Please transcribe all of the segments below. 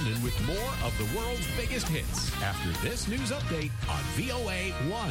Cronin with more of the world's biggest hits after this news update on VOA 1.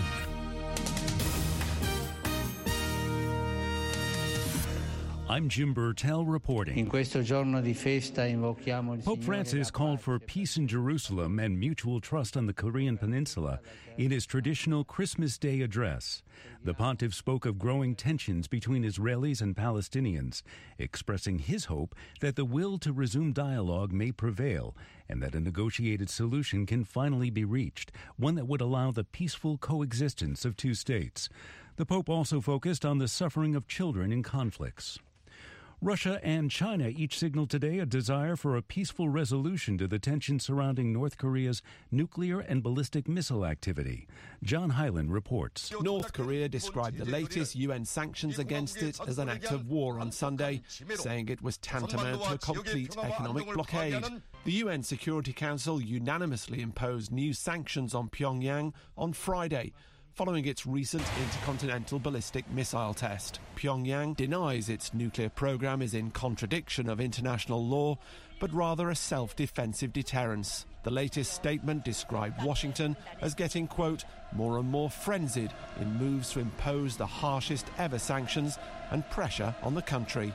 I'm Jim Burtell reporting. In questo giorno di festa invochiamo il Pope Francis called for peace in Jerusalem and mutual trust on the Korean Peninsula in his traditional Christmas Day address. The pontiff spoke of growing tensions between Israelis and Palestinians, expressing his hope that the will to resume dialogue may prevail and that a negotiated solution can finally be reached, one that would allow the peaceful coexistence of two states. The Pope also focused on the suffering of children in conflicts. Russia and China each signaled today a desire for a peaceful resolution to the tension surrounding North Korea's nuclear and ballistic missile activity. John Hyland reports. North Korea described the latest UN sanctions against it as an act of war on Sunday, saying it was tantamount to a complete economic blockade. The UN Security Council unanimously imposed new sanctions on Pyongyang on Friday, following its recent intercontinental ballistic missile test. Pyongyang denies its nuclear program is in contradiction of international law, but rather a self-defensive deterrence. The latest statement described Washington as getting, quote, more and more frenzied in moves to impose the harshest ever sanctions and pressure on the country.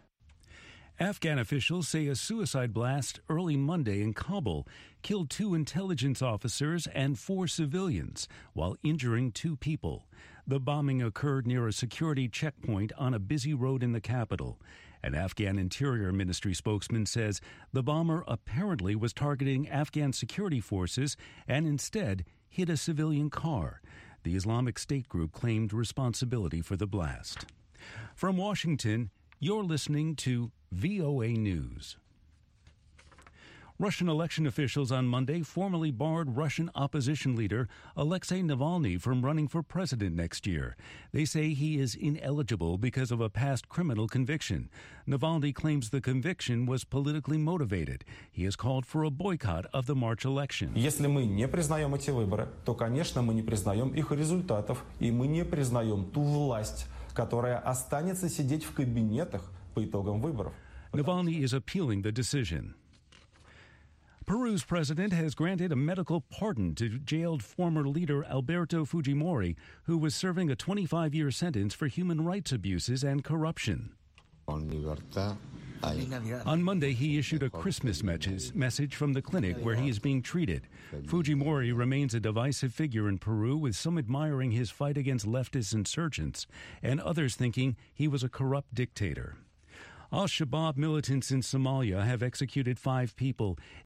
Afghan officials say a suicide blast early Monday in Kabul killed 2 intelligence officers and 4 civilians, while injuring 2 people. The bombing occurred near a security checkpoint on a busy road in the capital. An Afghan Interior Ministry spokesman says the bomber apparently was targeting Afghan security forces and instead hit a civilian car. The Islamic State group claimed responsibility for the blast. From Washington, you're listening to VOA News. Russian election officials on Monday formally barred Russian opposition leader Alexei Navalny from running for president next year. They say he is ineligible because of a past criminal conviction. Navalny claims the conviction was politically motivated. He has called for a boycott of the March election. Если мы не признаем эти выборы, то, конечно, мы не признаем их результатов, и мы не признаем ту власть, которая останется сидеть в кабинетах по итогам выборов. Navalny is appealing the decision. Peru's president has granted a medical pardon to jailed former leader Alberto Fujimori, who was serving a 25-year sentence for human rights abuses and corruption. On Monday, he issued a Christmas message from the clinic where he is being treated. Fujimori remains a divisive figure in Peru, with some admiring his fight against leftist insurgents and others thinking he was a corrupt dictator. Al-Shabaab militants in Somalia have executed 5 people,